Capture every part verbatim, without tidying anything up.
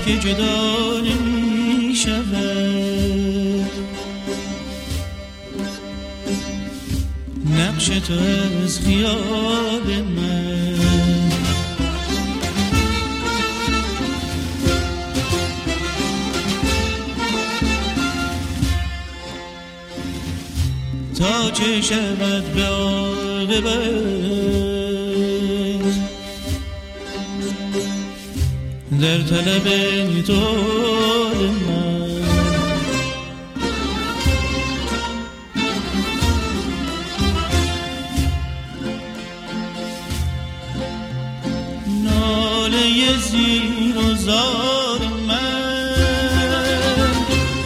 که جدا نمی شود نقش تو از خیال من. تا چه شود به عاقبت در طلب تو من. ناله زیر و زار من،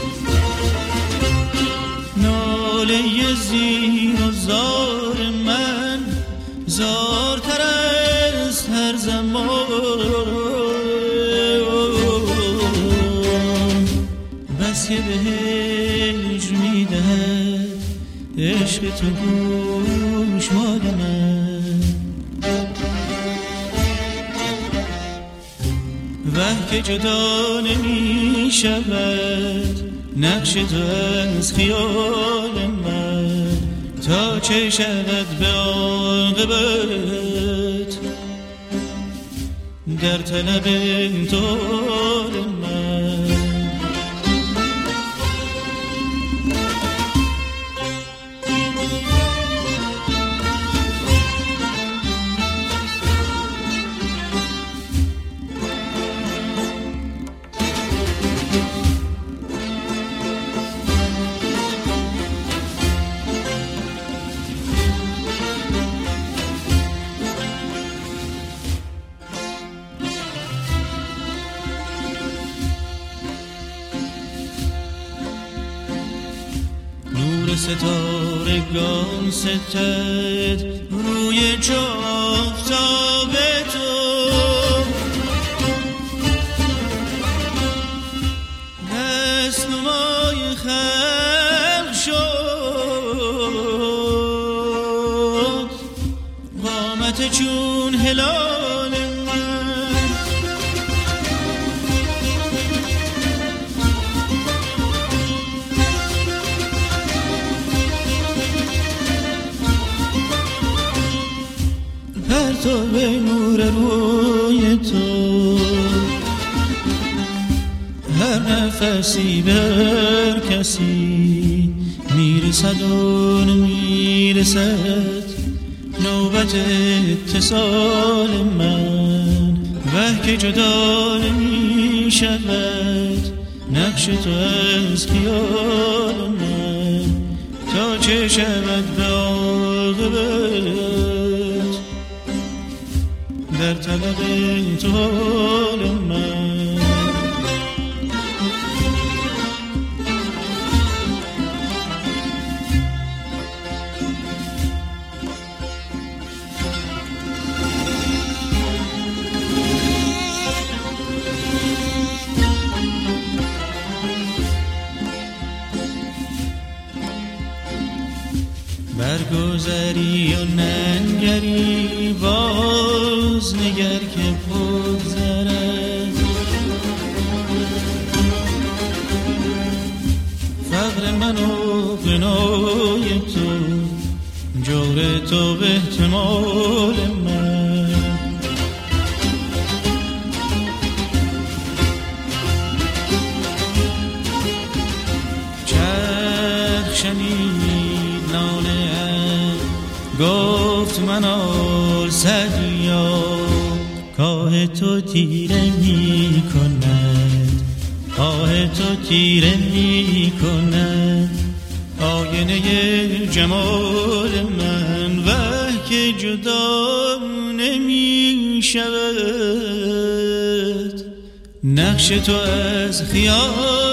ناله زیر و زار من زارتر است هر زمان. بس که به هجر میدهد عشق تو گوش مال من. وه که جدا نمی شود نقش تو از خیال من. تا چه شود به عاقبت در طلب تو من. ستارگان ستد روی آفتاب تو. دستنمای خلق شد قامت چون هلال من. تو به نور روی تو هر نفسی بر کسی میرسد و نمیرسد نوبت اتصال من. وه که جدا نمی شود نقش تو از خیال من. تا چه شود به عاقبت در طلب تو من. برگذری و ننگری باز نگر که بگذرد. فقر من و غنای تو جور تو به احتمال من. چرخ شنید ناله گفت منال سدیا کاه تو تیره می کند. آه تو تیره می کند آینه جمال من. وه که جدا نمی شود نقش تو از خیال